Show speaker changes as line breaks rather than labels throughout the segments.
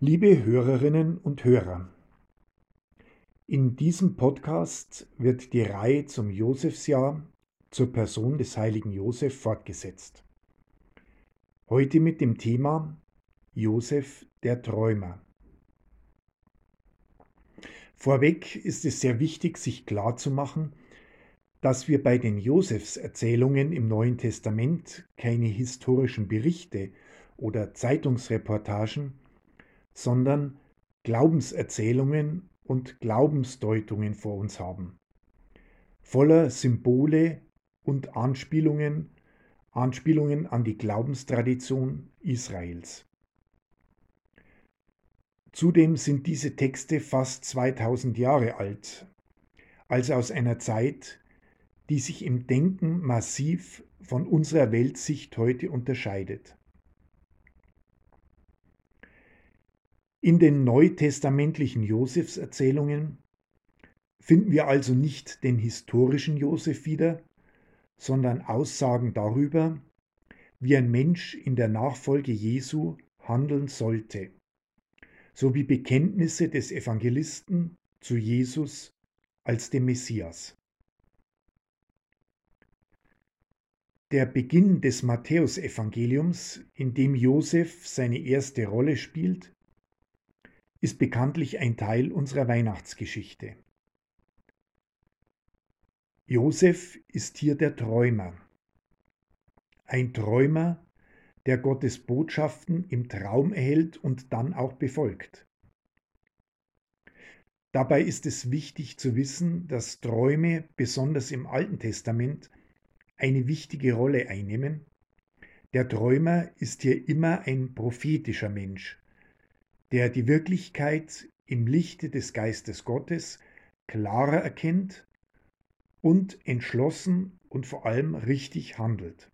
Liebe Hörerinnen und Hörer, in diesem Podcast wird die Reihe zum Josefsjahr zur Person des heiligen Josef fortgesetzt. Heute mit dem Thema Josef der Träumer. Vorweg ist es sehr wichtig, sich klarzumachen, dass wir bei den Josefserzählungen im Neuen Testament keine historischen Berichte oder Zeitungsreportagen, sondern Glaubenserzählungen und Glaubensdeutungen vor uns haben, voller Symbole und Anspielungen an die Glaubenstradition Israels. Zudem sind diese Texte fast 2000 Jahre alt, also aus einer Zeit, die sich im Denken massiv von unserer Weltsicht heute unterscheidet. In den neutestamentlichen Josefserzählungen finden wir also nicht den historischen Josef wieder, sondern Aussagen darüber, wie ein Mensch in der Nachfolge Jesu handeln sollte, sowie Bekenntnisse des Evangelisten zu Jesus als dem Messias. Der Beginn des Matthäusevangeliums, in dem Josef seine erste Rolle spielt, ist bekanntlich ein Teil unserer Weihnachtsgeschichte. Josef ist hier der Träumer. Ein Träumer, der Gottes Botschaften im Traum erhält und dann auch befolgt. Dabei ist es wichtig zu wissen, dass Träume besonders im Alten Testament eine wichtige Rolle einnehmen. Der Träumer ist hier immer ein prophetischer Mensch, der die Wirklichkeit im Lichte des Geistes Gottes klarer erkennt und entschlossen und vor allem richtig handelt.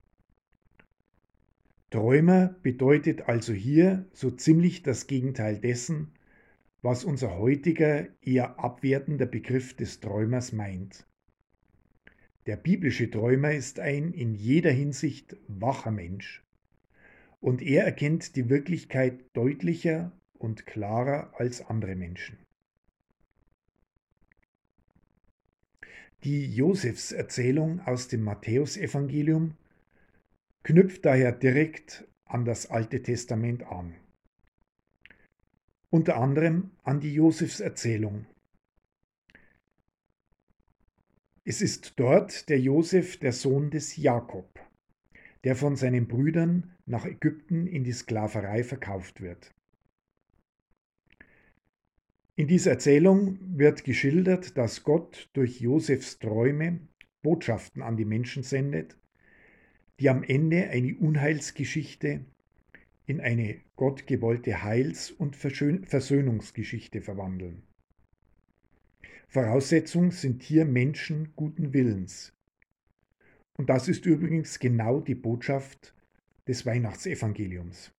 Träumer bedeutet also hier so ziemlich das Gegenteil dessen, was unser heutiger eher abwertender Begriff des Träumers meint. Der biblische Träumer ist ein in jeder Hinsicht wacher Mensch und er erkennt die Wirklichkeit deutlicher und klarer als andere Menschen. Die Josefserzählung aus dem Matthäusevangelium knüpft daher direkt an das Alte Testament an. Unter anderem an die Josefserzählung. Es ist dort der Josef, der Sohn des Jakob, der von seinen Brüdern nach Ägypten in die Sklaverei verkauft wird. In dieser Erzählung wird geschildert, dass Gott durch Josefs Träume Botschaften an die Menschen sendet, die am Ende eine Unheilsgeschichte in eine gottgewollte Heils- und Versöhnungsgeschichte verwandeln. Voraussetzung sind hier Menschen guten Willens. Und das ist übrigens genau die Botschaft des Weihnachtsevangeliums.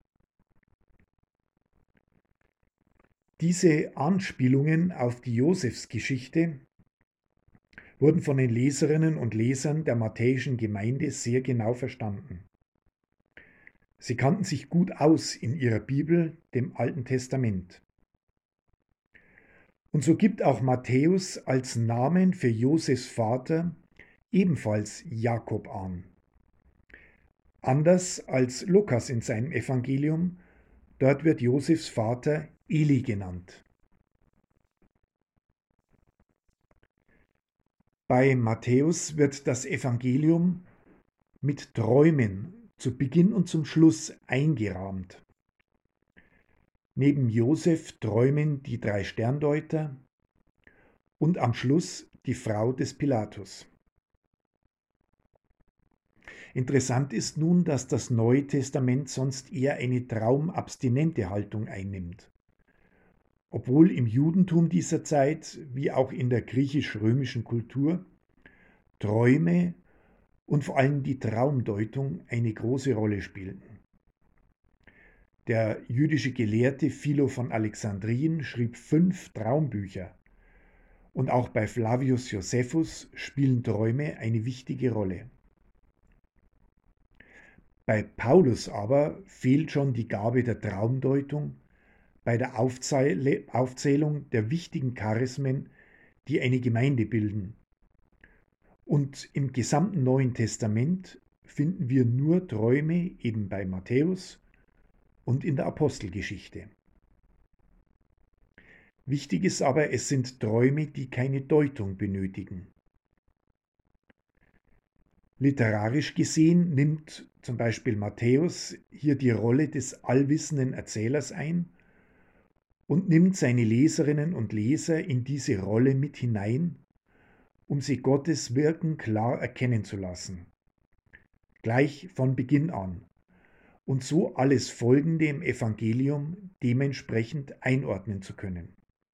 Diese Anspielungen auf die Josefsgeschichte wurden von den Leserinnen und Lesern der matthäischen Gemeinde sehr genau verstanden. Sie kannten sich gut aus in ihrer Bibel, dem Alten Testament. Und so gibt auch Matthäus als Namen für Josefs Vater ebenfalls Jakob an. Anders als Lukas in seinem Evangelium, dort wird Josefs Vater Eli genannt. Bei Matthäus wird das Evangelium mit Träumen zu Beginn und zum Schluss eingerahmt. Neben Josef träumen die 3 Sterndeuter und am Schluss die Frau des Pilatus. Interessant ist nun, dass das Neue Testament sonst eher eine traumabstinente Haltung einnimmt. Obwohl im Judentum dieser Zeit, wie auch in der griechisch-römischen Kultur, Träume und vor allem die Traumdeutung eine große Rolle spielten. Der jüdische Gelehrte Philo von Alexandrien schrieb 5 Traumbücher und auch bei Flavius Josephus spielen Träume eine wichtige Rolle. Bei Paulus aber fehlt schon die Gabe der Traumdeutung, bei der Aufzählung der wichtigen Charismen, die eine Gemeinde bilden. Und im gesamten Neuen Testament finden wir nur Träume eben bei Matthäus und in der Apostelgeschichte. Wichtig ist aber, es sind Träume, die keine Deutung benötigen. Literarisch gesehen nimmt zum Beispiel Matthäus hier die Rolle des allwissenden Erzählers ein und nimmt seine Leserinnen und Leser in diese Rolle mit hinein, um sie Gottes Wirken klar erkennen zu lassen, gleich von Beginn an, und so alles Folgende im Evangelium dementsprechend einordnen zu können.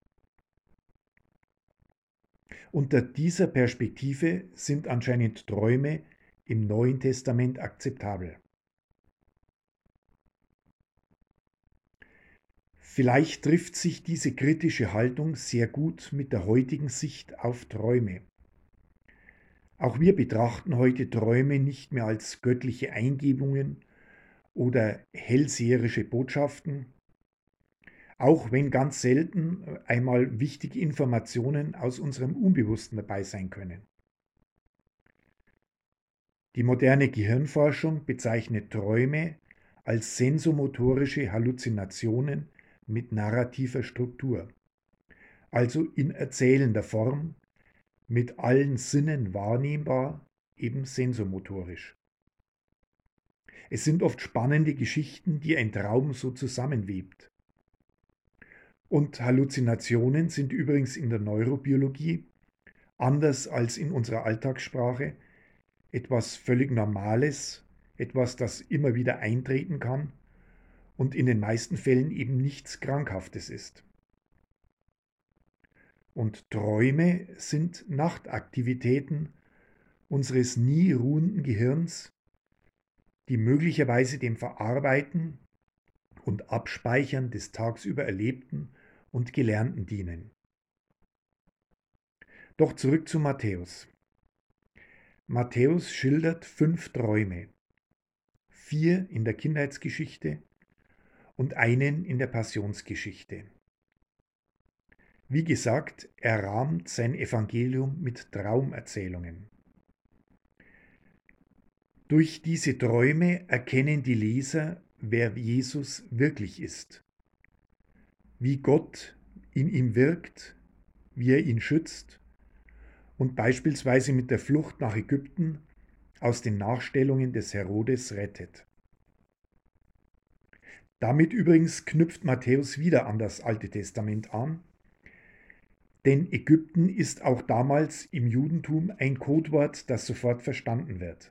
Unter dieser Perspektive sind anscheinend Träume im Neuen Testament akzeptabel. Vielleicht trifft sich diese kritische Haltung sehr gut mit der heutigen Sicht auf Träume. Auch wir betrachten heute Träume nicht mehr als göttliche Eingebungen oder hellseherische Botschaften, auch wenn ganz selten einmal wichtige Informationen aus unserem Unbewussten dabei sein können. Die moderne Gehirnforschung bezeichnet Träume als sensomotorische Halluzinationen mit narrativer Struktur, also in erzählender Form, mit allen Sinnen wahrnehmbar, eben sensomotorisch. Es sind oft spannende Geschichten, die ein Traum so zusammenwebt. Und Halluzinationen sind übrigens in der Neurobiologie, anders als in unserer Alltagssprache, etwas völlig Normales, etwas, das immer wieder eintreten kann und in den meisten Fällen eben nichts Krankhaftes ist. Und Träume sind Nachtaktivitäten unseres nie ruhenden Gehirns, die möglicherweise dem Verarbeiten und Abspeichern des tagsüber Erlebten und Gelernten dienen. Doch zurück zu Matthäus. Matthäus schildert 5 Träume, 4 in der Kindheitsgeschichte und einen in der Passionsgeschichte. Wie gesagt, er rahmt sein Evangelium mit Traumerzählungen. Durch diese Träume erkennen die Leser, wer Jesus wirklich ist, wie Gott in ihm wirkt, wie er ihn schützt und beispielsweise mit der Flucht nach Ägypten aus den Nachstellungen des Herodes rettet. Damit übrigens knüpft Matthäus wieder an das Alte Testament an, denn Ägypten ist auch damals im Judentum ein Codewort, das sofort verstanden wird.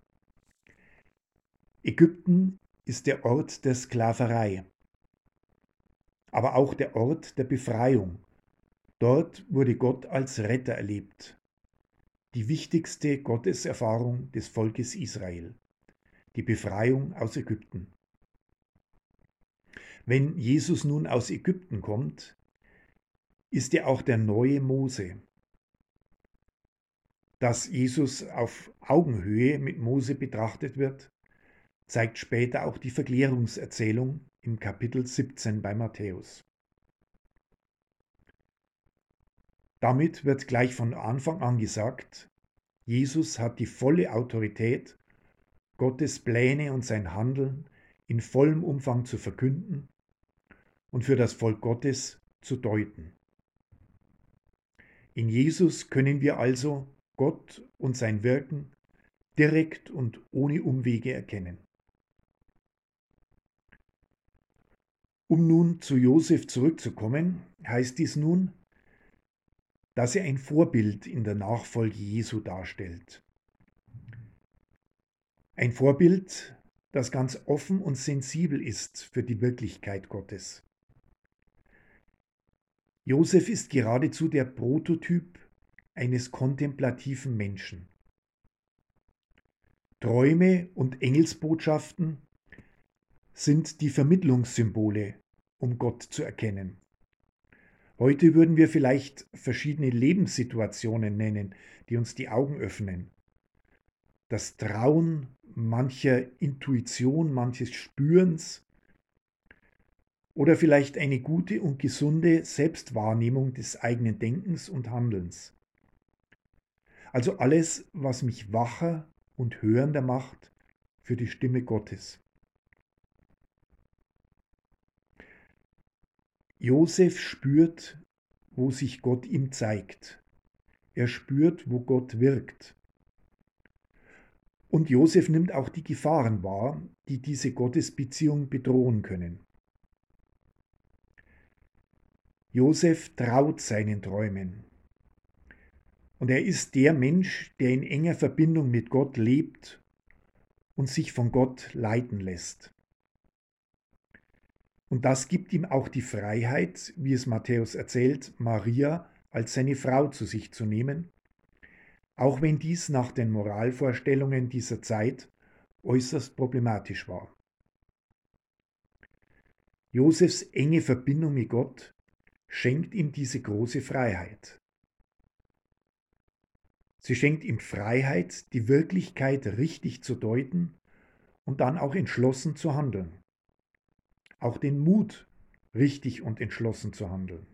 Ägypten ist der Ort der Sklaverei, aber auch der Ort der Befreiung. Dort wurde Gott als Retter erlebt. Die wichtigste Gotteserfahrung des Volkes Israel, die Befreiung aus Ägypten. Wenn Jesus nun aus Ägypten kommt, ist er auch der neue Mose. Dass Jesus auf Augenhöhe mit Mose betrachtet wird, zeigt später auch die Verklärungserzählung im Kapitel 17 bei Matthäus. Damit wird gleich von Anfang an gesagt, Jesus hat die volle Autorität, Gottes Pläne und sein Handeln in vollem Umfang zu verkünden und für das Volk Gottes zu deuten. In Jesus können wir also Gott und sein Wirken direkt und ohne Umwege erkennen. Um nun zu Josef zurückzukommen, heißt dies nun, dass er ein Vorbild in der Nachfolge Jesu darstellt. Ein Vorbild, das ganz offen und sensibel ist für die Wirklichkeit Gottes. Josef ist geradezu der Prototyp eines kontemplativen Menschen. Träume und Engelsbotschaften sind die Vermittlungssymbole, um Gott zu erkennen. Heute würden wir vielleicht verschiedene Lebenssituationen nennen, die uns die Augen öffnen. Das Trauen mancher Intuition, manches Spürens oder vielleicht eine gute und gesunde Selbstwahrnehmung des eigenen Denkens und Handelns. Also alles, was mich wacher und hörender macht für die Stimme Gottes. Josef spürt, wo sich Gott ihm zeigt. Er spürt, wo Gott wirkt. Und Josef nimmt auch die Gefahren wahr, die diese Gottesbeziehung bedrohen können. Josef traut seinen Träumen. Und er ist der Mensch, der in enger Verbindung mit Gott lebt und sich von Gott leiten lässt. Und das gibt ihm auch die Freiheit, wie es Matthäus erzählt, Maria als seine Frau zu sich zu nehmen, auch wenn dies nach den Moralvorstellungen dieser Zeit äußerst problematisch war. Josefs enge Verbindung mit Gott schenkt ihm diese große Freiheit. Sie schenkt ihm Freiheit, die Wirklichkeit richtig zu deuten und dann auch entschlossen zu handeln. Auch den Mut, richtig und entschlossen zu handeln.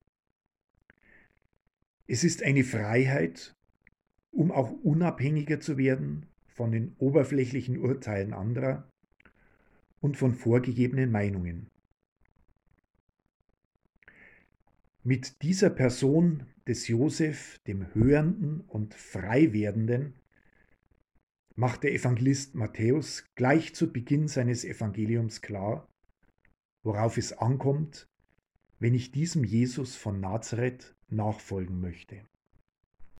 Es ist eine Freiheit, um auch unabhängiger zu werden von den oberflächlichen Urteilen anderer und von vorgegebenen Meinungen. Mit dieser Person des Josef, dem Hörenden und Freiwerdenden, macht der Evangelist Matthäus gleich zu Beginn seines Evangeliums klar, worauf es ankommt, wenn ich diesem Jesus von Nazareth nachfolgen möchte.